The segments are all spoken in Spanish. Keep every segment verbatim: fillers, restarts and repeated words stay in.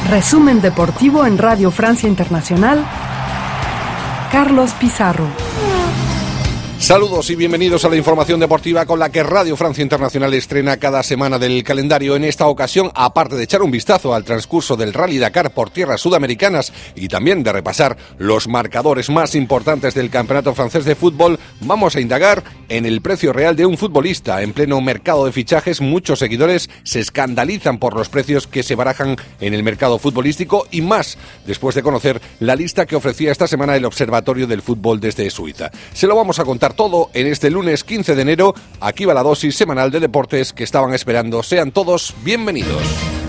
Resumen deportivo en Radio Francia Internacional. Carlos Pizarro. Saludos y bienvenidos a la información deportiva con la que Radio Francia Internacional estrena cada semana del calendario. En esta ocasión, aparte de echar un vistazo al transcurso del Rally Dakar por tierras sudamericanas y también de repasar los marcadores más importantes del campeonato francés de fútbol, vamos a indagar en el precio real de un futbolista. En pleno mercado de fichajes, muchos seguidores se escandalizan por los precios que se barajan en el mercado futbolístico y más después de conocer la lista que ofrecía esta semana el Observatorio del Fútbol desde Suiza. Se lo vamos a contar todo en este lunes quince de enero. Aquí va la dosis semanal de deportes que estaban esperando. Sean todos bienvenidos.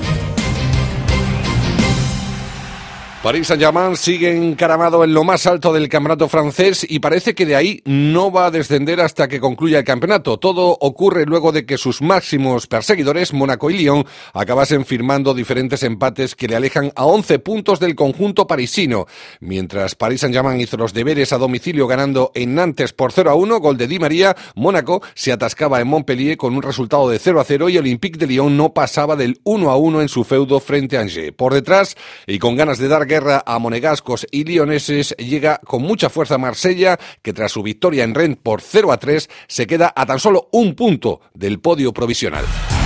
Paris Saint-Germain sigue encaramado en lo más alto del campeonato francés y parece que de ahí no va a descender hasta que concluya el campeonato. Todo ocurre luego de que sus máximos perseguidores, Mónaco y Lyon, acabasen firmando diferentes empates que le alejan a once puntos del conjunto parisino. Mientras Paris Saint-Germain hizo los deberes a domicilio ganando en Nantes por cero a uno, gol de Di María, Mónaco se atascaba en Montpellier con un resultado de cero a cero y Olympique de Lyon no pasaba del uno a uno en su feudo frente a Angers. Por detrás, y con ganas de dar guerra a monegascos y lioneses, llega con mucha fuerza Marsella, que tras su victoria en Rennes por cero a tres se queda a tan solo un punto del podio provisional.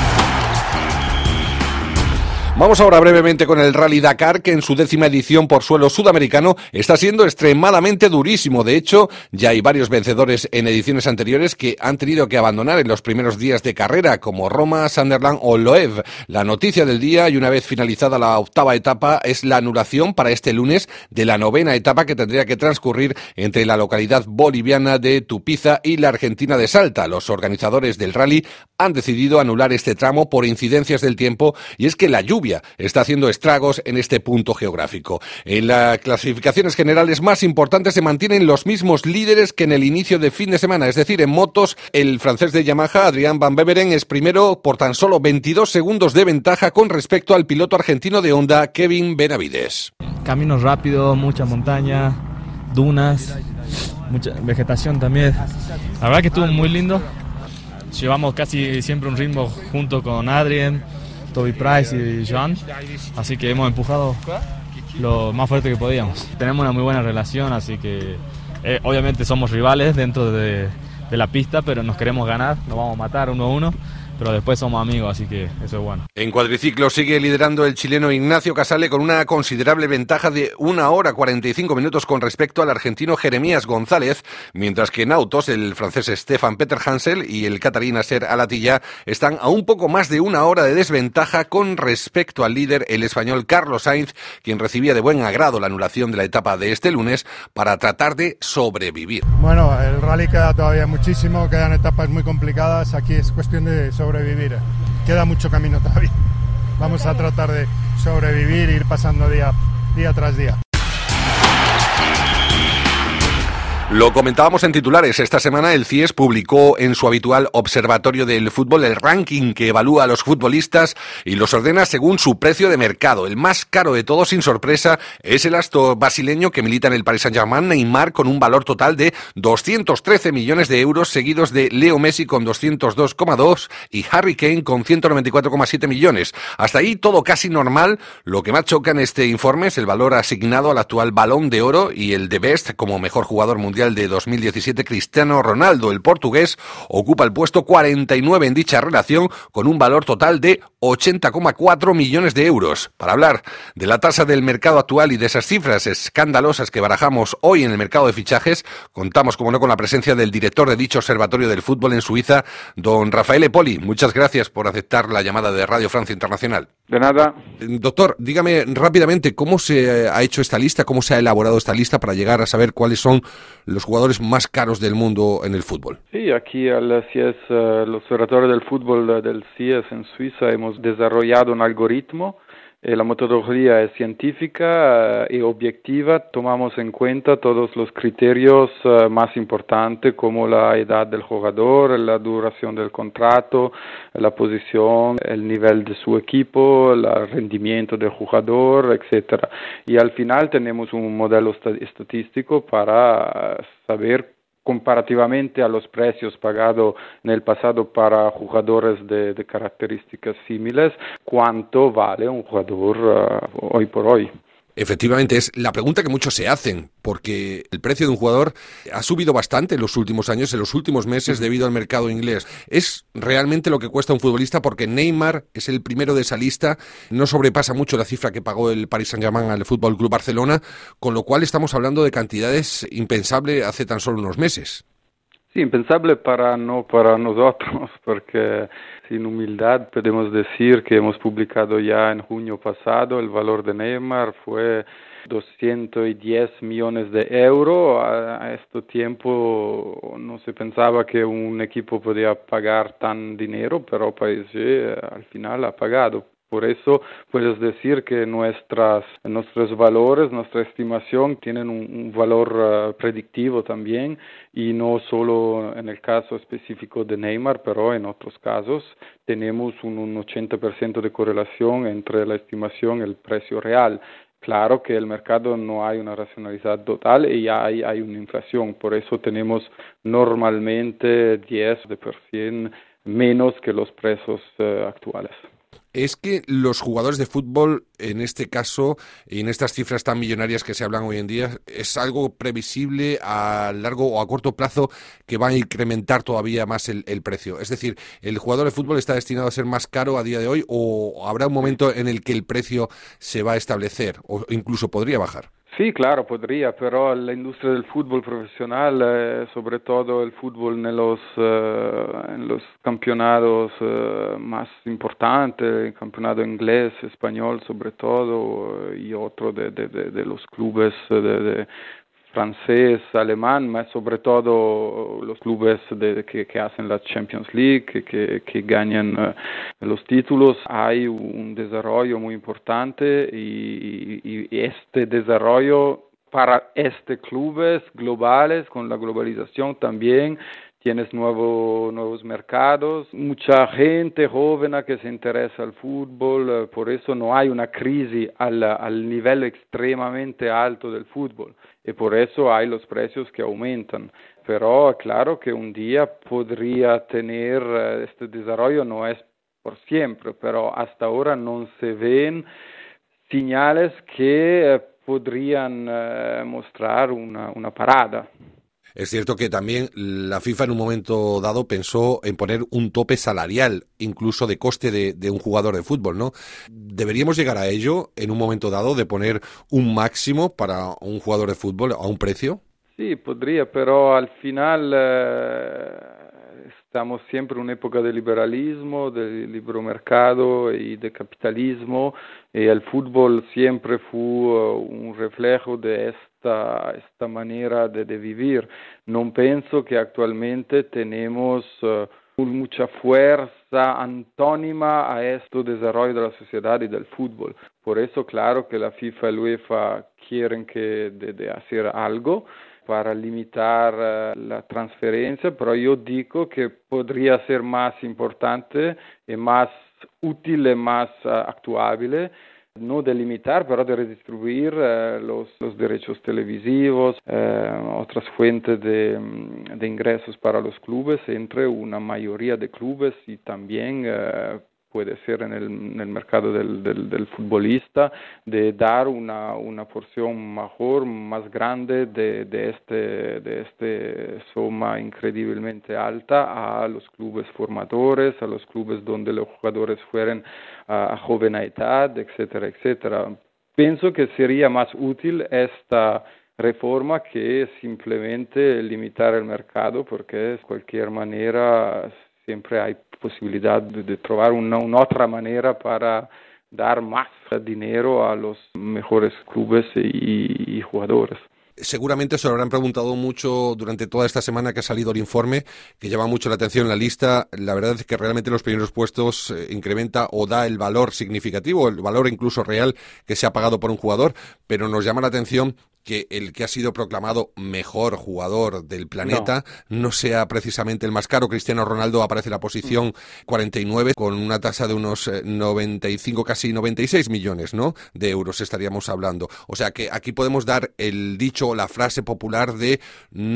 Vamos ahora brevemente con el Rally Dakar, que en su décima edición por suelo sudamericano está siendo extremadamente durísimo. De hecho, ya hay varios vencedores en ediciones anteriores que han tenido que abandonar en los primeros días de carrera, como Roma, Sunderland o Loeb. La noticia del día, y una vez finalizada la octava etapa, es la anulación para este lunes de la novena etapa que tendría que transcurrir entre la localidad boliviana de Tupiza y la argentina de Salta. Los organizadores del rally han decidido anular este tramo por incidencias del tiempo, y es que la lluvia está haciendo estragos en este punto geográfico. En las clasificaciones generales más importantes se mantienen los mismos líderes que en el inicio de fin de semana, es decir, en motos, el francés de Yamaha, Adrián Van Beveren, es primero por tan solo veintidós segundos de ventaja con respecto al piloto argentino de Honda, Kevin Benavides. Caminos rápidos, mucha montaña, dunas, mucha vegetación también. La verdad que estuvo muy lindo. Llevamos casi siempre un ritmo junto con Adrien, Toby Price y Joan, así que hemos empujado lo más fuerte que podíamos. Tenemos una muy buena relación, así que eh, obviamente somos rivales dentro de, de la pista, pero nos queremos ganar, nos vamos a matar uno a uno, pero después somos amigos, así que eso es bueno. En cuadriciclo sigue liderando el chileno Ignacio Casale con una considerable ventaja de una hora cuarenta y cinco minutos con respecto al argentino Jeremías González, mientras que en autos el francés Stefan Peter Hansel y el catarí Nasser Al-Attiyah están a un poco más de una hora de desventaja con respecto al líder, el español Carlos Sainz, quien recibía de buen agrado la anulación de la etapa de este lunes para tratar de sobrevivir. Bueno, el rally queda todavía muchísimo, quedan etapas muy complicadas, aquí es cuestión de sobrevivir. Queda mucho camino todavía. Vamos a tratar de sobrevivir e ir pasando día, día tras día. Lo comentábamos en titulares. Esta semana el C I E S publicó en su habitual observatorio del fútbol el ranking que evalúa a los futbolistas y los ordena según su precio de mercado. El más caro de todos, sin sorpresa, es el astro brasileño que milita en el Paris Saint-Germain, Neymar, con un valor total de doscientos trece millones de euros, seguidos de Leo Messi con doscientos dos coma dos y Harry Kane con ciento noventa y cuatro coma siete millones. Hasta ahí todo casi normal. Lo que más choca en este informe es el valor asignado al actual Balón de Oro y el de Best como mejor jugador mundial de dos mil diecisiete. Cristiano Ronaldo, el portugués, ocupa el puesto cuarenta y nueve en dicha relación con un valor total de ochenta coma cuatro millones de euros. Para hablar de la tasa del mercado actual y de esas cifras escandalosas que barajamos hoy en el mercado de fichajes, contamos, como no, con la presencia del director de dicho observatorio del fútbol en Suiza, don Rafael Epoli. Muchas gracias por aceptar la llamada de Radio Francia Internacional. De nada. Doctor, dígame rápidamente cómo se ha hecho esta lista, cómo se ha elaborado esta lista para llegar a saber cuáles son los jugadores más caros del mundo en el fútbol. Sí, aquí al C I E S, uh, el Observatorio del Fútbol del C I E S en Suiza, hemos desarrollado un algoritmo. Eh, la metodología es científica uh, y objetiva. Tomamos en cuenta todos los criterios uh, más importantes, como la edad del jugador, la duración del contrato, la posición, el nivel de su equipo, el rendimiento del jugador, etcétera. Y al final tenemos un modelo estadístico para saber comparativamente a los precios pagados en el pasado para jugadores de, de características similares, ¿cuánto vale un jugador uh, hoy por hoy? Efectivamente, es la pregunta que muchos se hacen, porque el precio de un jugador ha subido bastante en los últimos años, en los últimos meses, debido al mercado inglés. ¿Es realmente lo que cuesta un futbolista? Porque Neymar es el primero de esa lista, no sobrepasa mucho la cifra que pagó el Paris Saint-Germain al F C Barcelona, con lo cual estamos hablando de cantidades impensables hace tan solo unos meses. Sí, impensable para no para nosotros, porque sin humildad podemos decir que hemos publicado ya en junio pasado el valor de Neymar fue doscientos diez millones de euros. A, a este tiempo no se pensaba que un equipo podía pagar tan dinero, pero P S G al final ha pagado. Por eso puedes decir que nuestras, nuestros valores, nuestra estimación tienen un, un valor uh, predictivo también, y no solo en el caso específico de Neymar, pero en otros casos tenemos un, un ochenta por ciento de correlación entre la estimación y el precio real. Claro que el mercado no hay una racionalidad total y hay, hay una inflación, por eso tenemos normalmente diez por ciento menos que los precios uh, actuales. Es que los jugadores de fútbol, en este caso, y en estas cifras tan millonarias que se hablan hoy en día, es algo previsible a largo o a corto plazo que va a incrementar todavía más el, el precio. Es decir, ¿el jugador de fútbol está destinado a ser más caro a día de hoy o habrá un momento en el que el precio se va a establecer o incluso podría bajar? Sí, claro, podría, pero la industria del fútbol profesional, eh, sobre todo el fútbol en los, uh, en los campeonatos uh, más importantes, el campeonato inglés, español sobre todo, uh, y otro de, de, de, de los clubes de, de francés, alemán, más sobre todo los clubes de, que, que hacen la Champions League, que, que, que ganan uh, los títulos. Hay un desarrollo muy importante y, y, y este desarrollo para estos clubes globales, con la globalización también, tienes nuevo, nuevos mercados, mucha gente joven que se interesa al fútbol, por eso no hay una crisis al, al nivel extremadamente alto del fútbol y por eso hay los precios que aumentan. Pero claro que un día podría tener este desarrollo, no es por siempre, pero hasta ahora no se ven señales que podrían uh, mostrar una, una parada. Es cierto que también la FIFA en un momento dado pensó en poner un tope salarial, incluso de coste de, de un jugador de fútbol, ¿no? ¿Deberíamos llegar a ello en un momento dado, de poner un máximo para un jugador de fútbol a un precio? Sí, podría, pero al final eh, estamos siempre en una época de liberalismo, de libre mercado y de capitalismo, y el fútbol siempre fue uh, un reflejo de esto. Esta, esta manera de, de vivir. No pienso que actualmente tenemos uh, mucha fuerza antónima a este desarrollo de la sociedad y del fútbol. Por eso, claro que la FIFA y la UEFA quieren que de, de hacer algo para limitar uh, la transferencia, pero yo digo que podría ser más importante y más útil y más uh, actuable, no de limitar, pero de redistribuir eh, los, los derechos televisivos, eh, otras fuentes de, de ingresos para los clubes, entre una mayoría de clubes y también eh, puede ser en el, en el mercado del, del, del futbolista, de dar una, una porción mejor, más grande de, de este de este suma increíblemente alta a los clubes formadores, a los clubes donde los jugadores fueran a, a joven edad, etcétera, etcétera. Pienso que sería más útil esta reforma que simplemente limitar el mercado, porque de cualquier manera siempre hay posibilidad de, de trobar una, una otra manera para dar más dinero a los mejores clubes y, y jugadores. Seguramente se lo habrán preguntado mucho durante toda esta semana que ha salido el informe, que llama mucho la atención en la lista. La verdad es que realmente los primeros puestos eh, incrementa o da el valor significativo, el valor incluso real que se ha pagado por un jugador, pero nos llama la atención que el que ha sido proclamado mejor jugador del planeta no, no sea precisamente el más caro. Cristiano Ronaldo aparece en la posición cuarenta y nueve con una tasa de unos noventa y cinco, casi noventa y seis millones, ¿no?, de euros estaríamos hablando. O sea que aquí podemos dar el dicho o la frase popular de no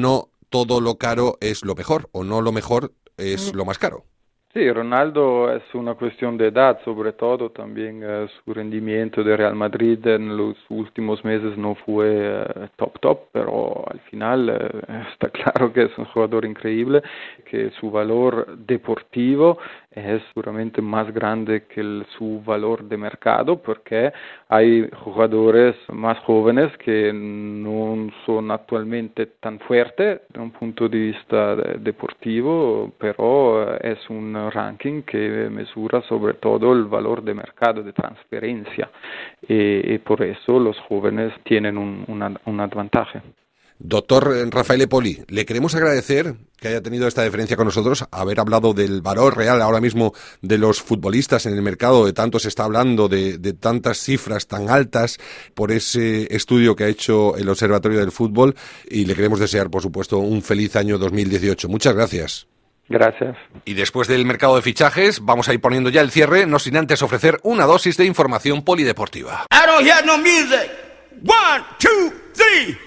todo lo caro es lo mejor, o no lo mejor es lo más caro. Sí, Ronaldo es una cuestión de edad, sobre todo también eh, su rendimiento de Real Madrid en los últimos meses no fue eh, top top, pero al final eh, está claro que es un jugador increíble, que su valor deportivo es seguramente más grande que el, su valor de mercado, porque hay jugadores más jóvenes que no son actualmente tan fuertes desde un punto de vista de, deportivo, pero eh, es un ranking que mesura sobre todo el valor de mercado, de transferencia, y, y por eso los jóvenes tienen un, una, un advantaje. Doctor Raffaele Poli, le queremos agradecer que haya tenido esta deferencia con nosotros, haber hablado del valor real ahora mismo de los futbolistas en el mercado, de tanto se está hablando, de, de tantas cifras tan altas por ese estudio que ha hecho el Observatorio del Fútbol, y le queremos desear, por supuesto, un feliz año dos mil dieciocho. Muchas gracias. Gracias. Y después del mercado de fichajes, vamos a ir poniendo ya el cierre, no sin antes ofrecer una dosis de información polideportiva. I don't hear no music. One, two, three.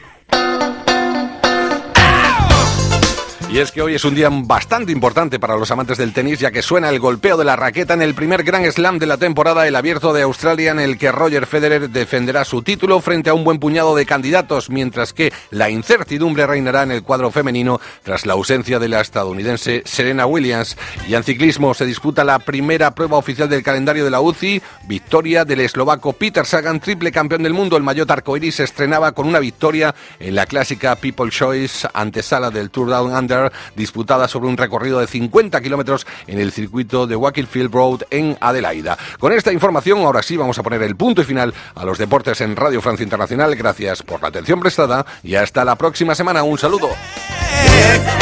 Y es que hoy es un día bastante importante para los amantes del tenis, ya que suena el golpeo de la raqueta en el primer Grand Slam de la temporada, el Abierto de Australia, en el que Roger Federer defenderá su título frente a un buen puñado de candidatos, mientras que la incertidumbre reinará en el cuadro femenino tras la ausencia de la estadounidense Serena Williams. Y en ciclismo se disputa la primera prueba oficial del calendario de la U C I, victoria del eslovaco Peter Sagan, triple campeón del mundo. El maillot arcoiris se estrenaba con una victoria en la clásica People's Choice, antesala del Tour Down Under, disputada sobre un recorrido de cincuenta kilómetros en el circuito de Wakefield Road en Adelaida. Con esta información, ahora sí vamos a poner el punto y final a los deportes en Radio Francia Internacional. Gracias por la atención prestada y hasta la próxima semana. Un saludo.